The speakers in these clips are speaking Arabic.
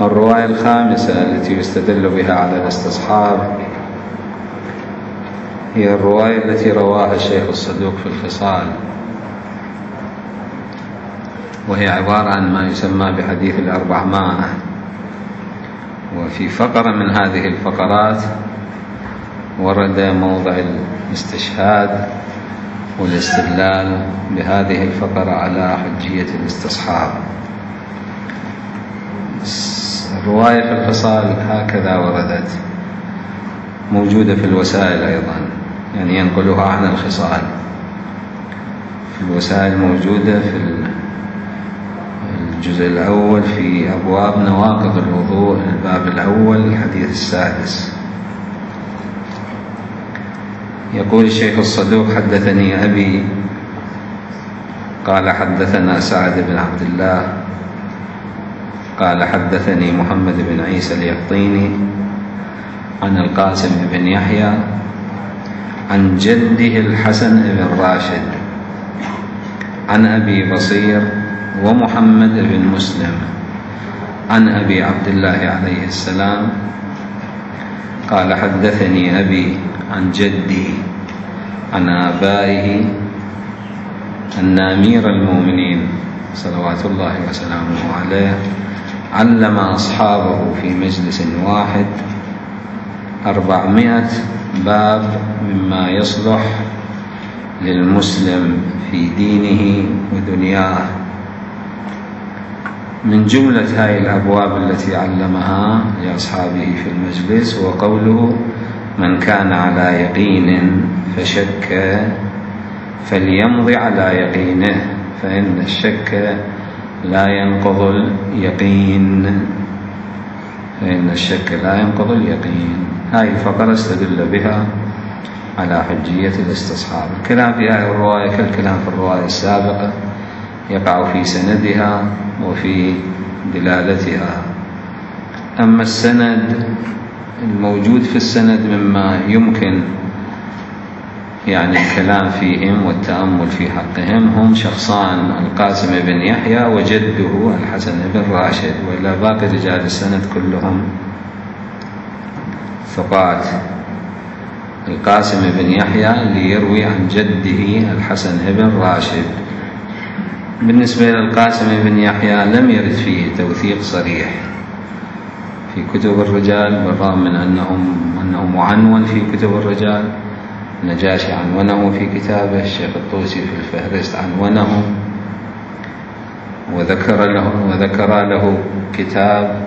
الرواية الخامسة التي يستدل بها على الاستصحاب هي الرواية التي رواها الشيخ الصدوق في الخصال، وهي عبارة عن ما يسمى بحديث ال400. وفي فقرة من هذه الفقرات ورد موضع الاستشهاد والاستدلال بهذه الفقرة على حجية الاستصحاب. الرواية في الخصال هكذا وردت، موجودة في الوسائل أيضا، يعني ينقلها عن الخصال في الوسائل، موجودة في الجزء الأول في أبواب نواقض الوضوء، الباب الأول الحديث السادس. يقول الشيخ الصدوق: حدثني أبي قال حدثنا سعد بن عبد الله قال حدثني محمد بن عيسى اليقطيني عن القاسم بن يحيى عن جده الحسن بن راشد عن أبي بصير ومحمد بن مسلم عن أبي عبد الله عليه السلام قال حدثني أبي عن جدي عن آبائه أن أمير المؤمنين صلوات الله وسلامه عليه علم أصحابه في مجلس واحد 400 باب مما يصلح للمسلم في دينه ودنياه. من جملة هذه الأبواب التي علمها لأصحابه في المجلس وقوله: من كان على يقين فشك فليمضي على يقينه فإن الشك لا ينقض اليقين، فإن الشك لا ينقض اليقين. هذه الفقرة استدل بها على حجية الاستصحاب. الكلام في هذه الرواية كالكلام في الرواية السابقة، يقع في سندها وفي دلالتها. أما السند، الموجود في السند مما يمكن يعني الكلام فيهم والتأمل في حقهم هم شخصان: القاسم بن يحيى وجده الحسن بن راشد، وإلا باقي رجال السند كلهم ثقات. القاسم بن يحيى اللي يروي عن جده الحسن بن راشد. بالنسبة للقاسم بن يحيى لم يرد فيه توثيق صريح في كتب الرجال، بالرغم من أنه معنون في كتب الرجال. النجاشي عنونه في كتابه، الشيخ الطوسي في الفهرست عنونه وذكر له كتاب،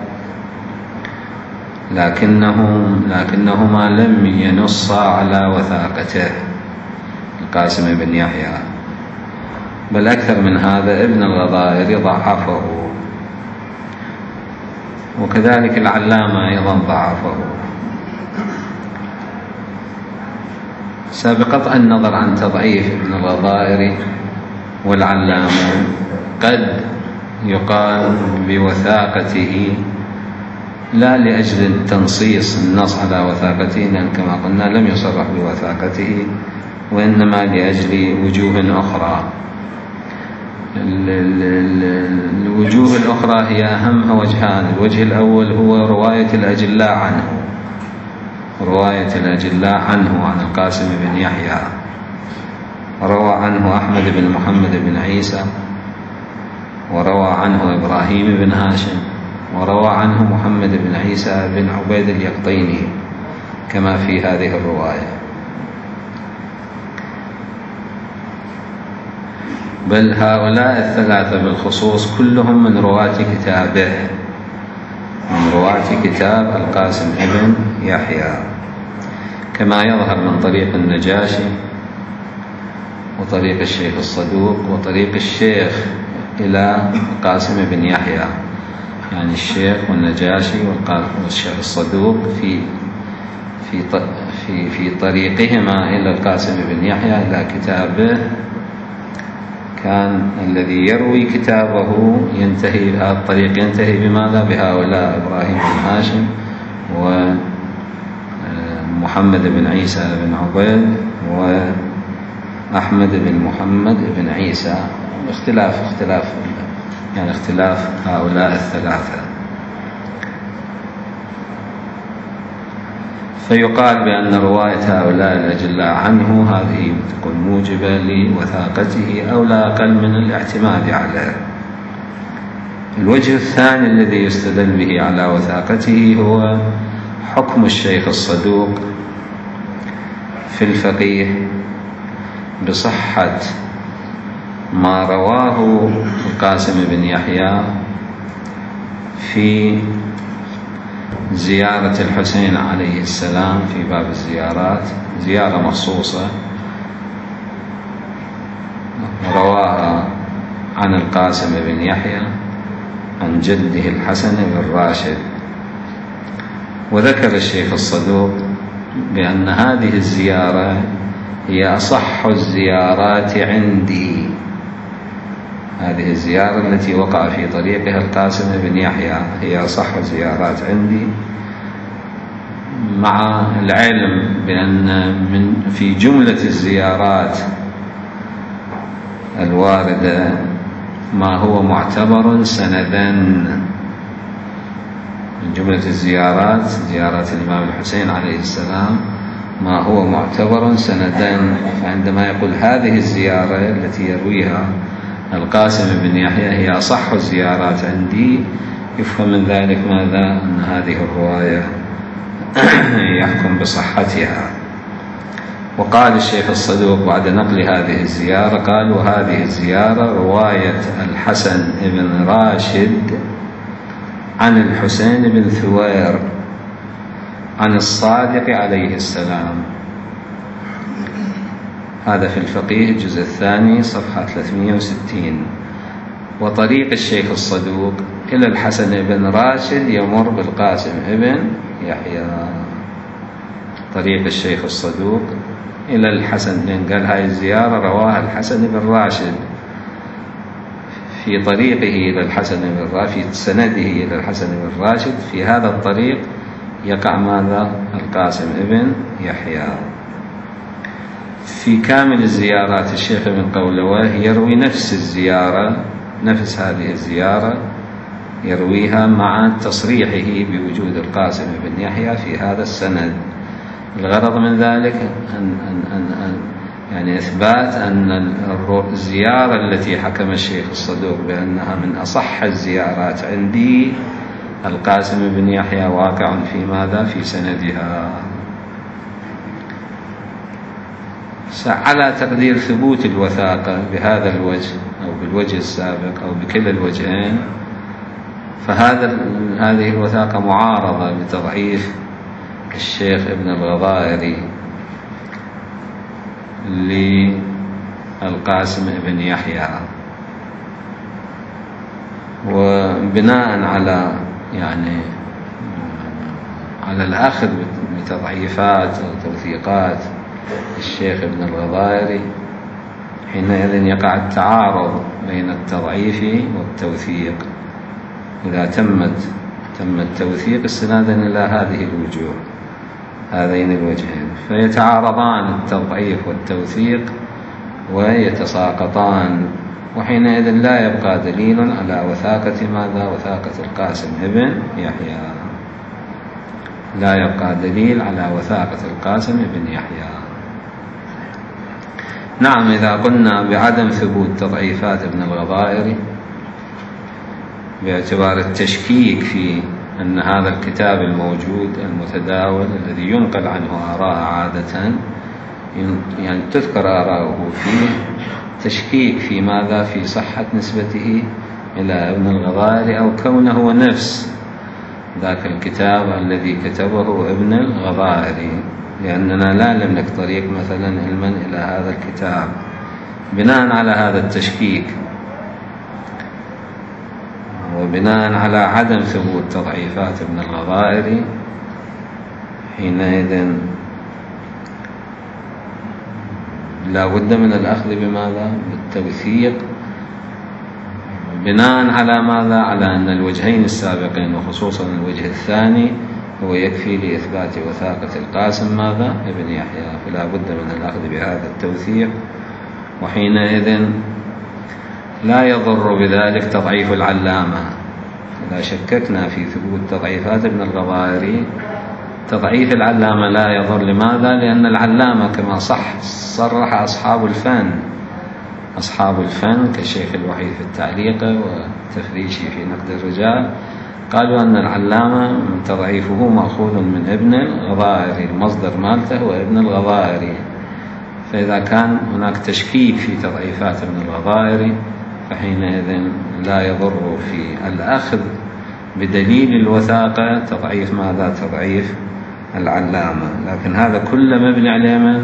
لكنهما لم ينصا على وثاقته القاسم بن يحيى، بل أكثر من هذا ابن الغضائر ضعفه، وكذلك العلامة أيضا ضعفه. بقطع النظر عن تضعيف ابن الغضائر والعلامة، قد يقال بوثاقته لا لأجل تنصيص النص على وثاقته، لأن كما قلنا لم يصرح بوثاقته، وإنما لأجل وجوه أخرى. الوجوه الأخرى هي أهمها وجهان: الوجه الأول هو رواية الأجلاء عنه عن القاسم بن يحيى. روى عنه أحمد بن محمد بن عيسى، وروى عنه إبراهيم بن هاشم، وروى عنه محمد بن عيسى بن عبيد اليقطيني كما في هذه الرواية. بل هؤلاء الثلاثة بالخصوص كلهم من رواة كتابه، من رواة كتاب القاسم بن يحيى، كما يظهر من طريق النجاشي وطريق الشيخ الصدوق وطريق الشيخ إلى القاسم بن يحيى، يعني الشيخ والنجاشي والشيخ الصدوق في طريقهما إلى القاسم بن يحيى إلى كتابه. كان الذي يروي كتابه ينتهي هذا الطريق، ينتهي بماذا؟ بهؤلاء: إبراهيم بن هاشم ومحمد بن عيسى بن عبيد وأحمد بن محمد بن عيسى، اختلاف هؤلاء الثلاثة. فيقال بأن رواية هؤلاء الأجلاء عنه هذه تكون موجبة لوثاقته أو لا أقل من الاعتماد عليه. الوجه الثاني الذي يستدل به على وثاقته هو حكم الشيخ الصدوق في الفقيه بصحة ما رواه القاسم بن يحيى في زيارة الحسين عليه السلام في باب الزيارات، زيارة مخصوصة رواها عن القاسم بن يحيى عن جده الحسن بن راشد. وذكر الشيخ الصدوق بأن هذه الزيارة هي أصح الزيارات عندي، هذه الزيارة التي وقع في طريقها القاسم بن يحيى هي أصح الزيارات عندي، مع العلم بأن في جملة الزيارات الواردة ما هو معتبر سندا. من جملة الزيارات زيارات الإمام الحسين عليه السلام ما هو معتبر سندا. فعندما يقول هذه الزيارة التي يرويها القاسم بن يحيى هي أصح الزيارات عندي، يفهم من ذلك ماذا؟ أن هذه الرواية يحكم بصحتها. وقال الشيخ الصدوق بعد نقل هذه الزيارة قال: وهذه الزيارة رواية الحسن بن راشد عن الحسين بن ثوير عن الصادق عليه السلام. هذا في الفقيه الجزء الثاني صفحة 360. وطريق الشيخ الصدوق إلى الحسن بن راشد يمر بالقاسم بن يحيى. طريق الشيخ الصدوق إلى الحسن بن، قال هاي الزيارة رواها الحسن بن راشد، في طريقه إلى الحسن بن راشد، في سنده إلى الحسن بن راشد، في هذا الطريق يقع ماذا؟ القاسم بن يحيى. في كامل الزيارات الشيخ ابن قولواه يروي نفس الزيارة، نفس هذه الزيارة يرويها مع تصريحه بوجود القاسم بن يحيى في هذا السند. الغرض من ذلك يعني إثبات أن الزيارة التي حكم الشيخ الصدوق بأنها من أصح الزيارات عندي القاسم بن يحيى واقع في ماذا؟ في سندها. على تقدير ثبوت الوثاقة بهذا الوجه أو بالوجه السابق أو بكلا الوجهين، هذه الوثاقة معارضة بتضعيف الشيخ ابن الغضائري للقاسم بن يحيى. وبناء على على الأخذ بتضعيفات أو توثيقات الشيخ ابن الغضائري، حينئذ يقع التعارض بين التضعيف والتوثيق إذا تم التوثيق استنادا إلى هذه الوجوه، هذين الوجهين، فيتعارضان التضعيف والتوثيق ويتساقطان، وحينئذ لا يبقى دليل على وثاقة ماذا؟ وثاقة القاسم بن يحيى. لا يبقى دليل على وثاقة القاسم بن يحيى. نعم، إذا قلنا بعدم ثبوت تضعيفات ابن الغضائري باعتبار التشكيك في أن هذا الكتاب الموجود المتداول الذي ينقل عنه آراء عادة، يعني تذكر آراءه فيه، تشكيك في ماذا؟ في صحة نسبته إلى ابن الغضائري أو كونه هو نفس ذاك الكتاب الذي كتبه ابن الغضائري، لأننا لا نملك طريق مثلا علما إلى هذا الكتاب. بناء على هذا التشكيك وبناء على عدم ثبوت تضعيفات ابن الغضائري، حينئذ لا بد من الأخذ بماذا؟ بالتوثيق، بناء على ماذا؟ على أن الوجهين السابقين وخصوصا الوجه الثاني هو يكفي لإثبات وثاقة القاسم ماذا؟ ابن يحيى، فلا بد من الأخذ بهذا التوثيق. وحينئذ لا يضر بذلك تضعيف العلامة. إذا شككنا في ثبوت تضعيفات ابن الغضائري تضعيف العلامة لا يضر. لماذا؟ لأن العلامة كما صرح أصحاب الفن كالشيخ الوحيد في التعليق والتفريشي في نقد الرجال، قالوا أن العلامة تضعيفه مأخوذ من ابن الغضائري، المصدر مالته هو ابن الغضائري. فإذا كان هناك تشكيك في تضعيفات ابن الغضائري فحينئذ لا يضر في الأخذ بدليل الوثاقة تضعيف ماذا؟ تضعيف العلامة. لكن هذا كله مبني عليه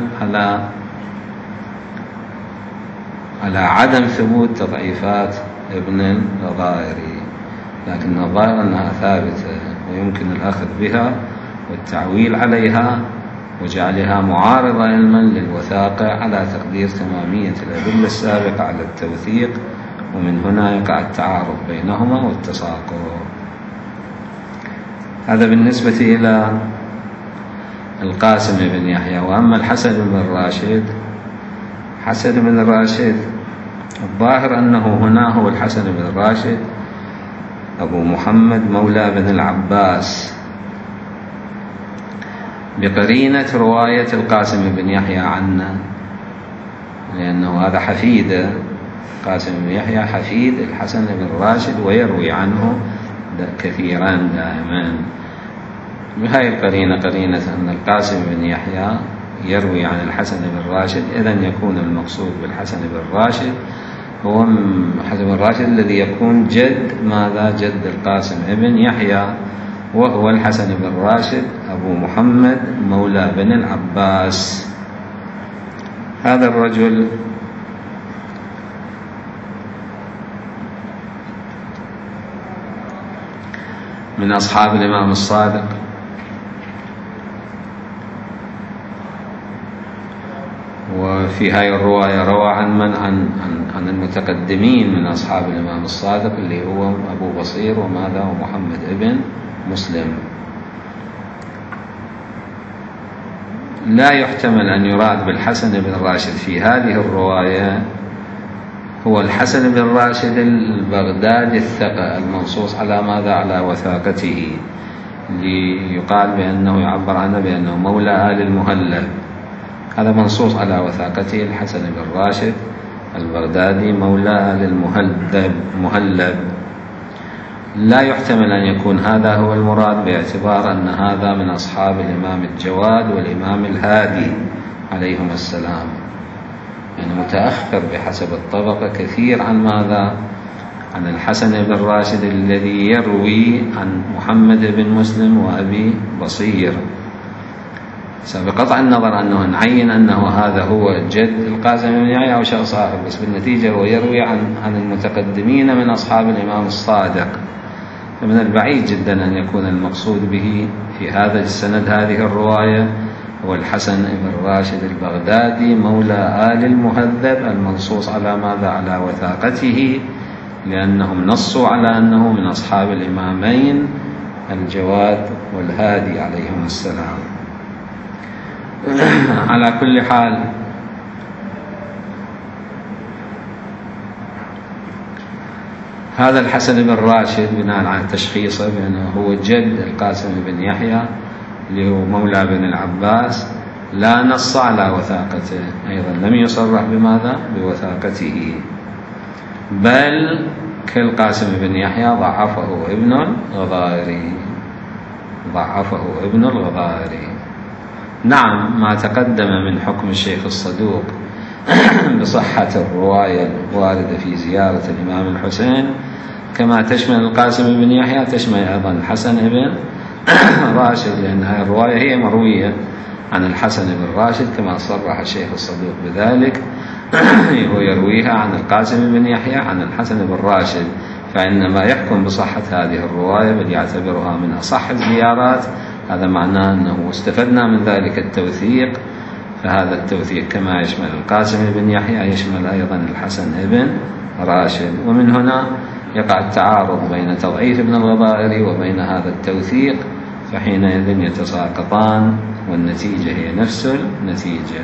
على عدم ثبوت تضعيفات ابن الغضائري، لكن الظاهر أنها ثابتة ويمكن الأخذ بها والتعويل عليها وجعلها معارضة علما للوثاقة على تقدير تمامية الأدلة السابقة على التوثيق، ومن هنا يقع التعارض بينهما والتساقط. هذا بالنسبة إلى القاسم بن يحيى. وأما الحسن بن راشد، حسن بن راشد الظاهر أنه هنا هو الحسن بن راشد أبو محمد مولى بن العباس، بقرينة رواية القاسم بن يحيى عنه، لأنه هذا حفيد القاسم بن يحيى، حفيد الحسن بن راشد، ويروي عنه كثيرا دائما. بهذه القرينة، قرينة أن القاسم بن يحيى يروي عن الحسن بن راشد، إذن يكون المقصود بالحسن بن راشد هو الحسن بن راشد الذي يكون جد ماذا؟ جد القاسم بن يحيى، وهو الحسن بن راشد أبو محمد مولى بن العباس. هذا الرجل من أصحاب الإمام الصادق، وفي هذه الرواية روى عن من؟ عن المتقدمين من أصحاب الإمام الصادق اللي هو أبو بصير وماذا؟ ومحمد ابن مسلم. لا يحتمل أن يراد بالحسن بن راشد في هذه الرواية هو الحسن بن راشد البغدادي الثقة المنصوص على ماذا؟ على وثاقته، ليقال بأنه يعبر عنه بأنه مولى آل المهلب، هذا منصوص على وثاقته الحسن بن راشد البغدادي مولى آل المهلب. لا يحتمل أن يكون هذا هو المراد، باعتبار أن هذا من أصحاب الإمام الجواد والإمام الهادي عليهم السلام، يعني متأخر بحسب الطبقة كثير عن ماذا؟ عن الحسن بن راشد الذي يروي عن محمد بن مسلم وأبي بصير. بقطع النظر أنه نعين أنه هذا هو جد القاسم بن يحيى أو شخص آخر، بس بالنتيجة هو يروي عن المتقدمين من أصحاب الإمام الصادق، فمن البعيد جدا أن يكون المقصود به في هذا السند هذه الرواية هو الحسن بن راشد البغدادي مولى آل المهذب المنصوص على ماذا؟ على وثاقته، لأنهم نصوا على أنه من أصحاب الإمامين الجواد والهادي عليهم السلام. على كل حال هذا الحسن بن راشد بناء على تشخيصه بأنه هو جد القاسم بن يحيى اللي هو مولى بن العباس، لا نص على وثاقته، أيضا لم يصرح بماذا؟ بوثاقته، بل كالقاسم بن يحيى ضعفه ابن الغضائري. نعم، ما تقدم من حكم الشيخ الصدوق بصحة الرواية الواردة في زيارة الإمام الحسين كما تشمل القاسم بن يحيى تشمل أيضا الحسن بن راشد، لأن هذه الرواية هي مروية عن الحسن بن راشد كما صرح الشيخ الصدوق بذلك، هو يرويها عن القاسم بن يحيى عن الحسن بن راشد، فإنما يحكم بصحة هذه الرواية بل يعتبرها من أصح الزيارات. هذا معناه أنه استفدنا من ذلك التوثيق، فهذا التوثيق كما يشمل القاسم بن يحيى يشمل أيضا الحسن بن راشد، ومن هنا يقع التعارض بين تضعيف ابن الغضائري وبين هذا التوثيق، فحينئذ يتساقطان والنتيجة هي نفس النتيجة.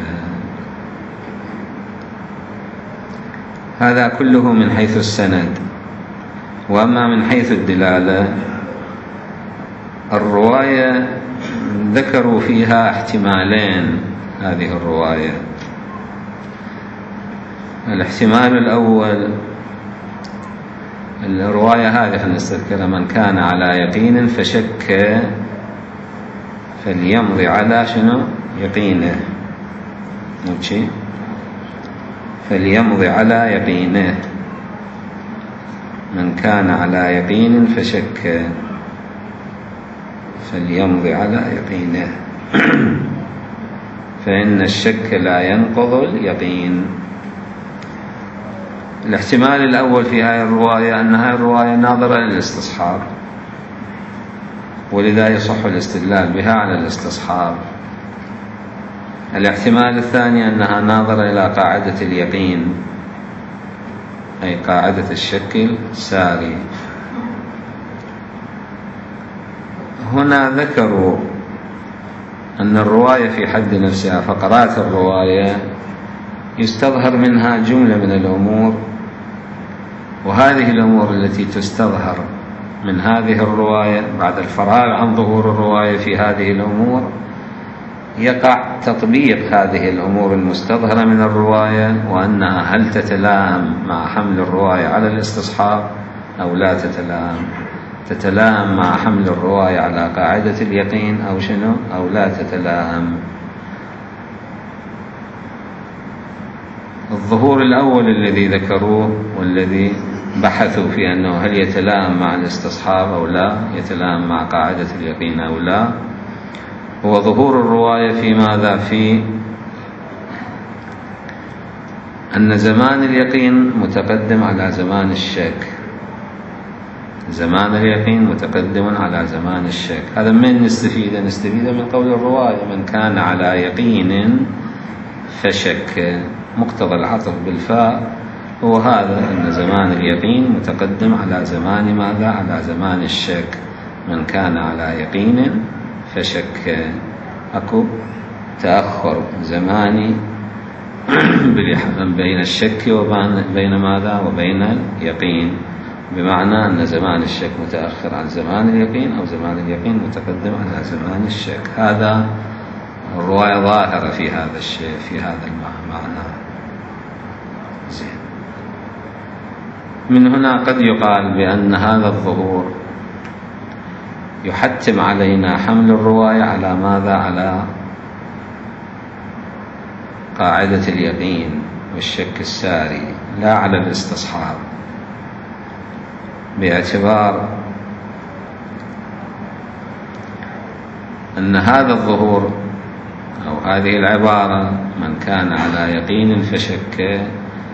هذا كله من حيث السند. وأما من حيث الدلالة الرواية ذكروا فيها احتمالين. هذه الاحتمال الأول، الرواية هذه خلينا نستذكرها: من كان على يقين فشك فليمضي على شنو؟ يقينه. ماشي، فليمضي على يقينه. من كان على يقين فشك فليمضي على يقينه فإن الشك لا ينقض اليقين. الاحتمال الأول في هذه الرواية أن هذه الرواية ناظرة للاستصحاب، ولذا يصح الاستدلال بها على الاستصحاب. الاحتمال الثاني أنها ناظرة إلى قاعدة اليقين، أي قاعدة الشك الساري. هنا ذكروا أن الرواية في حد نفسها، فقرات الرواية يستظهر منها جملة من الأمور، وهذه الأمور التي تستظهر من هذه الرواية بعد الفراغ عن ظهور الرواية في هذه الأمور يقع تطبيق هذه الأمور المستظهرة من الرواية، وأنها هل تتلائم مع حمل الرواية على الاستصحاب أو لا تتلائم مع حمل الرواية على قاعدة اليقين أو شنو، أو لا تتلائم. الظهور الأول الذي ذكروه والذي بحثوا في أنه هل يتلائم مع الاستصحاب أو لا، يتلائم مع قاعدة اليقين أو لا، هو ظهور الرواية في ماذا؟ في أن زمان اليقين متقدم على زمان الشك. زمان اليقين متقدم على زمان الشك. هذا من نستفيد من قول الرواية: من كان على يقين فشك. مقتضى العطف بالفاء هو هذا، أن زمان اليقين متقدم على زمان ماذا؟ على زمان الشك. من كان على يقين فشك، أكو تأخر زماني بين الشك وبين ماذا؟ وبين اليقين، بمعنى أن زمان الشك متأخر عن زمان اليقين، أو زمان اليقين متقدم على زمان الشك. هذا الرواية ظاهرة في هذا الشيء، في هذا المعنى. زين. من هنا قد يقال بأن هذا الظهور يحتم علينا حمل الرواية على ماذا؟ على قاعدة اليقين والشك الساري، لا على الاستصحاب، باعتبار أن هذا الظهور أو هذه العبارة: من كان على يقين فشك،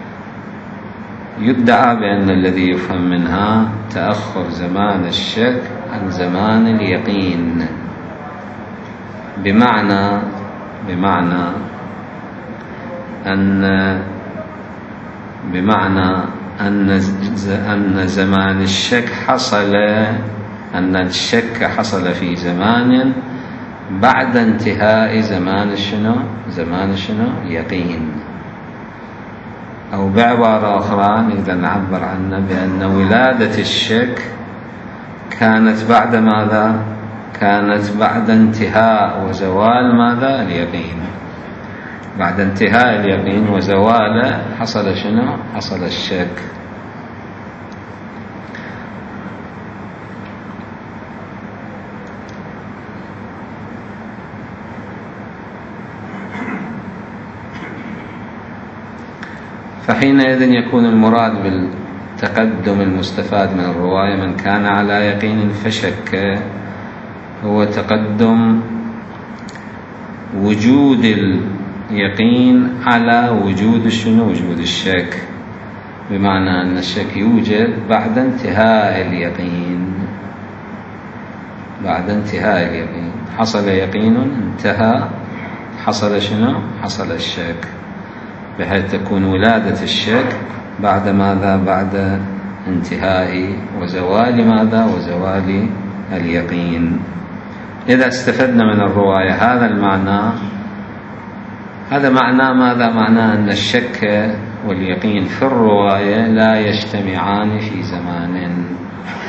يدعى بأن الذي يفهم منها تأخر زمان الشك عن زمان اليقين، بمعنى أن زمان الشك أن الشك حصل في زمان بعد انتهاء زمان اليقين. أو بعبارة أخرى نقدر نعبر عنه بأن ولادة الشك كانت بعد ماذا؟ كانت بعد انتهاء وزوال ماذا؟ اليقين. بعد انتهاء اليقين وزواله حصل شنو؟ حصل الشك. فحينئذ يكون المراد بالتقدم المستفاد من الرواية: من كان على يقين فشك، هو تقدم وجود اليقين على وجود شنو؟ وجود الشك، بمعنى أن الشك يوجد بعد انتهاء اليقين. بعد انتهاء اليقين حصل يقين، انتهى، حصل شنو؟ حصل الشك، بحيث تكون ولادة الشك بعد ماذا؟ بعد انتهاء وزوال ماذا؟ وزوال اليقين. إذا استفدنا من الرواية هذا المعنى، هذا معنى ماذا؟ معنى أن الشك واليقين في الرواية لا يجتمعان في زمان،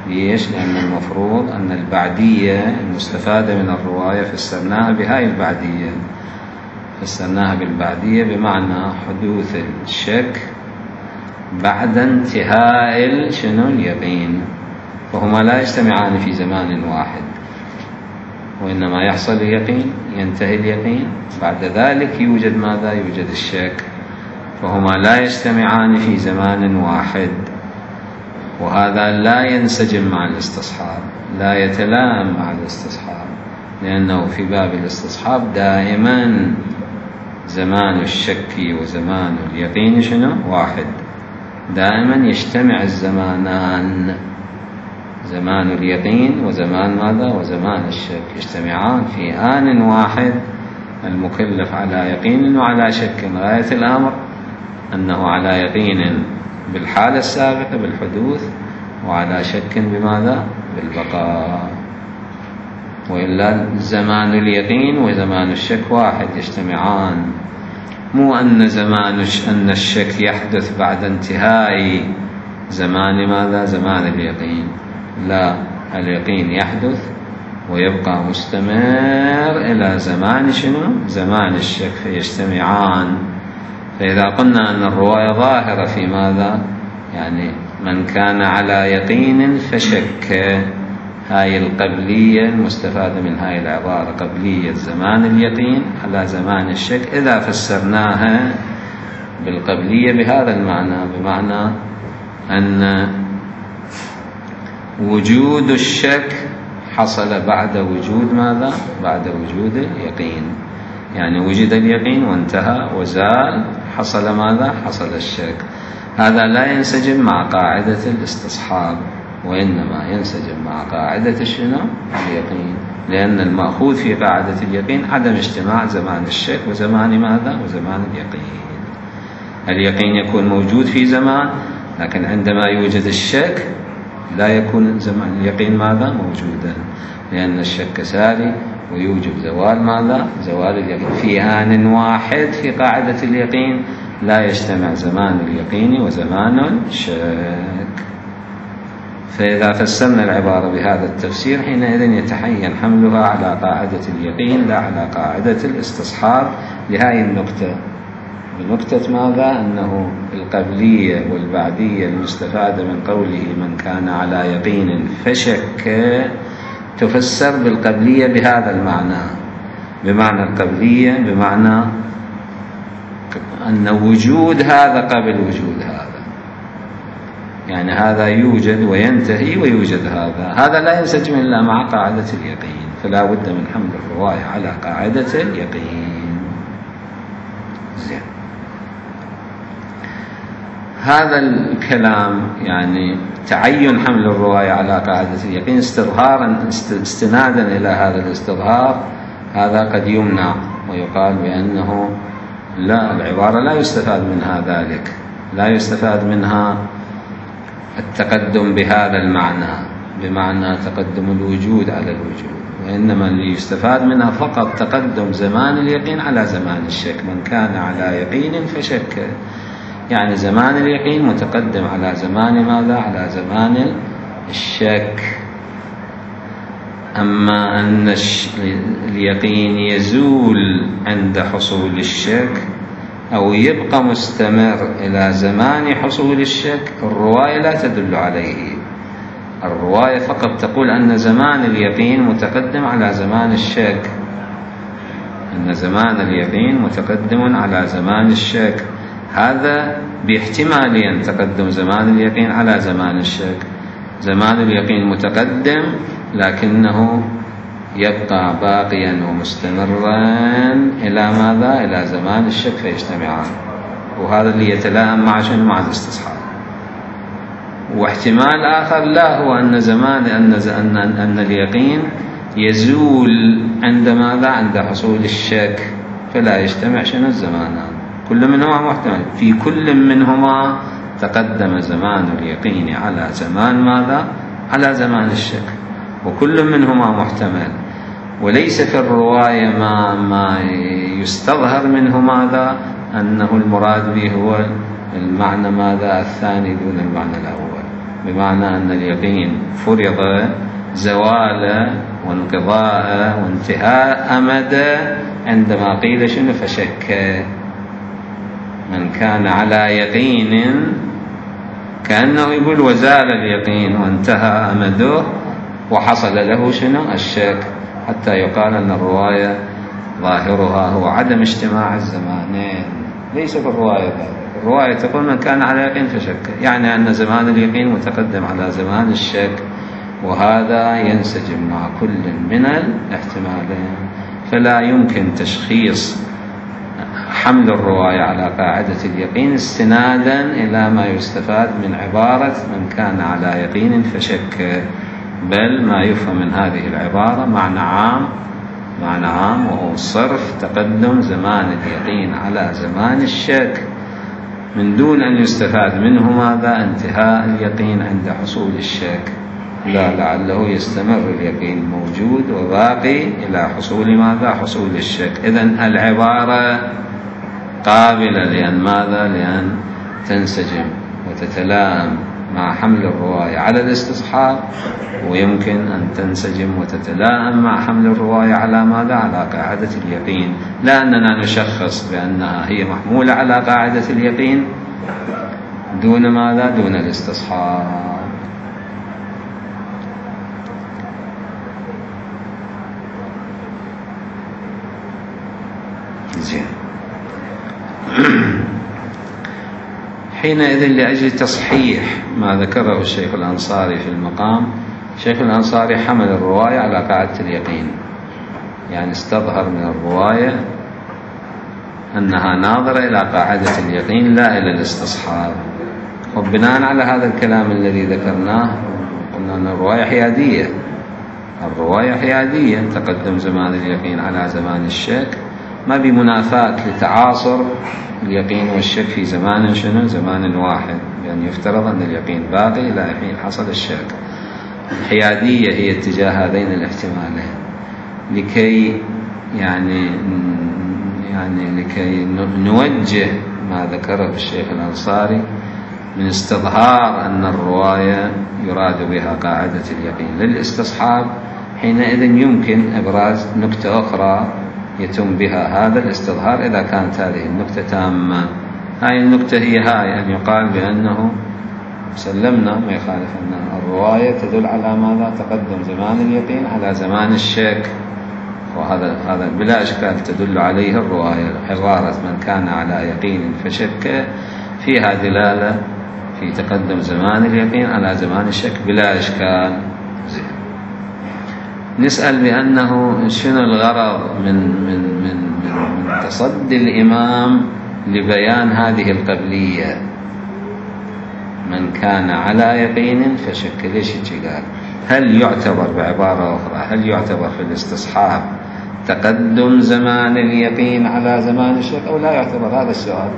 ليش؟ لأن المفروض أن البعدية المستفادة من الرواية فسرناها بهاي البعدية، فسرناها بالبعدية بمعنى حدوث الشك بعد انتهاء شنو؟ اليقين. فهما لا يجتمعان في زمان واحد، وإنما يحصل اليقين، ينتهي اليقين، بعد ذلك يوجد ماذا؟ يوجد الشك. فهما لا يجتمعان في زمان واحد، وهذا لا ينسجم مع الاستصحاب، لا يتلائم مع الاستصحاب، لأنه في باب الاستصحاب دائما زمان الشك وزمان اليقين شنو؟ واحد، دائما يجتمع الزمانان، زمان اليقين وزمان ماذا؟ وزمان الشك، يجتمعان في آن واحد. المكلف على يقين وعلى شك، غاية الأمر أنه على يقين بالحالة السابقة بالحدوث، وعلى شك بماذا؟ بالبقاء. وإلا زمان اليقين وزمان الشك واحد، يجتمعان. مو أن أن الشك يحدث بعد انتهاء زمان ماذا؟ زمان اليقين، لا، اليقين يحدث ويبقى مستمر إلى زمان شنو؟ زمان الشك، فيجتمعان. فإذا قلنا أن الرواية ظاهرة في ماذا؟ يعني من كان على يقين فشك، هاي القبلية المستفادة من هاي العبارة، قبلية زمان اليقين على زمان الشك، إذا فسرناها بالقبلية بهذا المعنى، بمعنى أن وجود الشك حصل بعد وجود ماذا؟ بعد وجود اليقين. يعني وجد اليقين وانتهى وزال، حصل ماذا؟ حصل الشك. هذا لا ينسجم مع قاعدة الاستصحاب، وإنما ينسجم مع قاعدة شنو؟ اليقين، لأن المأخوذ في قاعدة اليقين عدم اجتماع زمان الشك وزمان ماذا؟ وزمان اليقين. اليقين يكون موجود في زمان، لكن عندما يوجد الشك لا يكون زمان اليقين ماذا؟ موجودا، لأن الشك ساري ويوجب زوال ماذا؟ زوال اليقين في آن واحد. في قاعدة اليقين لا يجتمع زمان اليقين وزمان الشك. فإذا فسرنا العبارة بهذا التفسير حينئذ يتحين حملها على قاعدة اليقين لا على قاعدة الاستصحاب، لهذه النقطة، بنقطة ماذا؟ أنه القبلية والبعدية المستفادة من قوله من كان على يقين فشك تفسر بالقبلية بهذا المعنى، بمعنى القبلية بمعنى أن وجود هذا قبل وجود هذا، يعني هذا يوجد وينتهي ويوجد هذا لا ينسجم إلا مع قاعدة اليقين، فلا بد من حمل الرواية على قاعدة اليقين. زين، هذا الكلام يعني تعين حمل الرواية على قاعدة اليقين استظهارا استنادا إلى هذا الاستظهار، هذا قد يمنع ويقال بأنه لا، العبارة لا يستفاد منها ذلك، لا يستفاد منها التقدم بهذا المعنى، بمعنى تقدم الوجود على الوجود، وإنما اللي يستفاد منها فقط تقدم زمان اليقين على زمان الشك. من كان على يقين فشك، يعني زمان اليقين متقدم على زمان ماذا؟ على زمان الشك. أما أن اليقين يزول عند حصول الشك أو يبقى مستمر إلى زمان حصول الشك، الرواية لا تدل عليه. الرواية فقط تقول أن زمان اليقين متقدم على زمان الشك، أن زمان اليقين متقدم على زمان الشك، هذا باحتماليا تقدم زمان اليقين على زمان الشك. زمان اليقين متقدم لكنه يبقى باقيا ومستمرا إلى ماذا؟ إلى زمان الشك فيجتمعان، وهذا اللي يتلائم مع شنو؟ مع الاستصحاب. واحتمال آخر لا، هو أن زمان أن اليقين يزول عند ماذا؟ عند حصول الشك، فلا يجتمع شنو؟ الزمانان، كل منهما محتمل، في كل منهما تقدم زمان اليقين على زمان ماذا؟ على زمان الشك، وكل منهما محتمل. وليس في الرواية ما يستظهر منه ماذا؟ أنه المراد به هو المعنى ماذا؟ الثاني دون المعنى الأول، بمعنى أن اليقين فرض زوال وانقضاء وانتهاء أمد عندما قيل شنو فشك. من كان على يقين كأنه يقول وزال اليقين وانتهى أمده وحصل له شنو الشك، حتى يقال أن الرواية ظاهرها هو عدم اجتماع الزمانين. ليس في الرواية ذلك، الرواية تقول من كان على يقين فشك، يعني أن زمان اليقين متقدم على زمان الشك، وهذا ينسجم مع كل من الاحتمالين. فلا يمكن تشخيص حمل الرواية على قاعدة اليقين استنادا إلى ما يستفاد من عبارة من كان على يقين فشك، بل ما يفهم من هذه العبارة معنى عام وهو صرف تقدم زمان اليقين على زمان الشك، من دون أن يستفاد منه ماذا انتهاء اليقين عند حصول الشك، لا لعله يستمر اليقين موجود وباقي إلى حصول ماذا حصول الشك. إذن العبارة قابلة لأن ماذا لأن تنسجم وتتلائم مع حمل الرواية على الاستصحاب، ويمكن أن تنسجم وتتلائم مع حمل الرواية على ماذا على قاعدة اليقين، لا أننا نشخص بأنها هي محمولة على قاعدة اليقين دون ماذا دون الاستصحاب. زين. حينئذ لأجل تصحيح ما ذكره الشيخ الأنصاري في المقام، الشيخ الأنصاري حمل الرواية على قاعدة اليقين، يعني استظهر من الرواية أنها ناظرة إلى قاعدة اليقين لا إلى الاستصحاب. وبناء على هذا الكلام الذي ذكرناه قلنا أن الرواية حيادية، تقدم زمان اليقين على زمان الشك، ما بمنافاة لتعاصر اليقين والشك في زمان شنو زمان واحد، يعني يفترض أن اليقين باقي إلى حين حصل الشك. الحيادية هي اتجاه هذين الاحتمالين، لكي لكي نوجه ما ذكره الشيخ الأنصاري من استظهار أن الرواية يراد بها قاعدة اليقين للاستصحاب. حينئذ يمكن إبراز نكتة أخرى يتم بها هذا الاستظهار إذا كانت هذه النكتة تامة. هاي النكتة هي أن يقال بأنه سلمنا ما يخالف أن الرواية تدل على ماذا تقدم زمان اليقين على زمان الشك، وهذا بلا إشكال تدل عليه الرواية. عبارة من كان على يقين فشك فيها دلالة في تقدم زمان اليقين على زمان الشك بلا إشكال. زين. نسأل بأنه شنو الغرض من تصدي الإمام لبيان هذه القبلية من كان على يقين فشك؟ ليش قال؟ هل يعتبر بعبارة أخرى هل يعتبر في الاستصحاب تقدم زمان اليقين على زمان الشك أو لا يعتبر؟ هذا السؤال.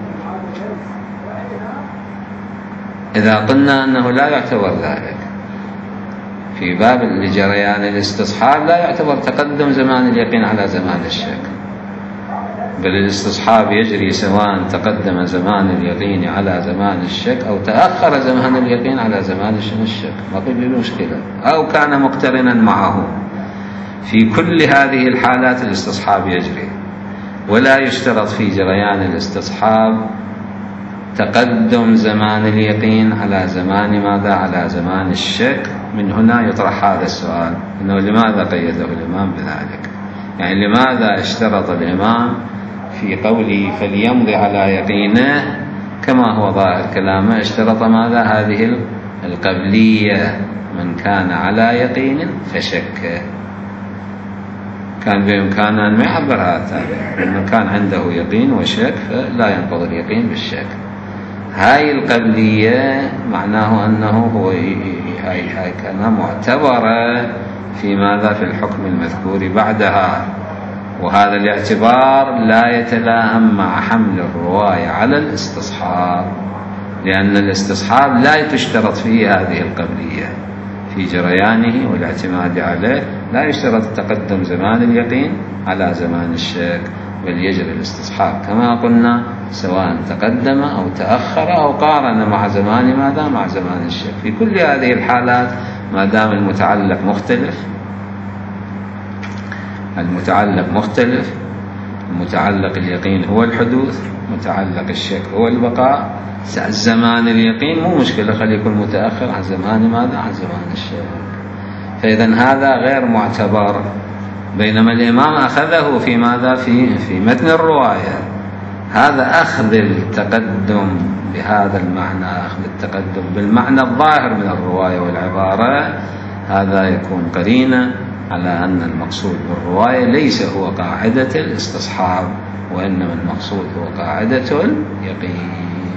إذا قلنا أنه لا يعتبر ذلك في باب لجريان الاستصحاب لا يعتبر تقدم زمان اليقين على زمان الشك، بل الاستصحاب يجري سواء تقدم زمان اليقين على زمان الشك أو تأخر زمان اليقين على زمان الشك، ما في مشكلة، أو كان مقترنا معه. في كل هذه الحالات الاستصحاب يجري، ولا يشترط في جريان الاستصحاب تقدم زمان اليقين على زمان ماذا على زمان الشك. من هنا يطرح هذا السؤال، إنه لماذا قيده الإمام بذلك؟ يعني لماذا اشترط الإمام في قوله فليمضي على يقينه كما هو ظاهر كلامه، اشترط ماذا هذه القبلية من كان على يقين فشك؟ كان بإمكانه أن ما يعبر هذا، من كان عنده يقين وشك فلا ينقض اليقين بالشك. هاي القبلية معناه أنه هو هاي كلمة معتبرة في ماذا في الحكم المذكور بعدها، وهذا الاعتبار لا يتلائم مع حمل الرواية على الاستصحاب، لأن الاستصحاب لا تشترط فيه هذه القبلية في جريانه والاعتماد عليه، لا يشترط تقدم زمان اليقين على زمان الشك، بل يجري الاستصحاب كما قلنا، سواء تقدم أو تأخر أو قارن مع زمان ماذا؟ مع زمان الشك. في كل هذه الحالات ما دام المتعلق مختلف، متعلق اليقين هو الحدوث، متعلق الشك هو البقاء، زمان اليقين مو مشكلة، خليه يكون متأخر عن زمان ماذا؟ عن زمان الشك. فإذا هذا غير معتبر، بينما الإمام أخذه في ماذا؟ في متن الرواية. هذا أخذ التقدم بهذا المعنى، أخذ التقدم بالمعنى الظاهر من الرواية والعبارة، هذا يكون قرينة على أن المقصود بالرواية ليس هو قاعدة الاستصحاب، وإنما المقصود هو قاعدة اليقين.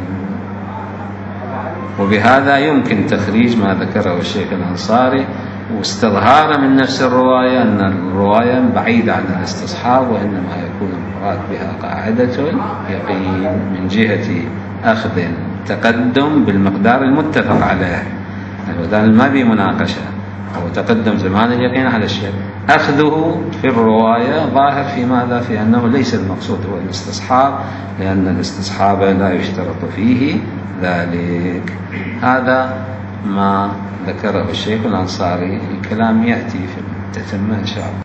وبهذا يمكن تخريج ما ذكره الشيخ الأنصاري واستظهار من نفس الرواية أن الرواية بعيدة عن الاستصحاب، وإنما يكون المراد بها قاعدة اليقين من جهة أخذ التقدم بالمقدار المتفق عليه. وذلك ما به مناقشة، هو تقدم زمان اليقين على الشك. أخذه في الرواية ظاهر في ماذا؟ في أنه ليس المقصود هو الاستصحاب، لأن الاستصحاب لا يشترط فيه ذلك. هذا ما ذكره الشيخ الأنصاري. الكلام يأتي في التتمة إن شاء الله.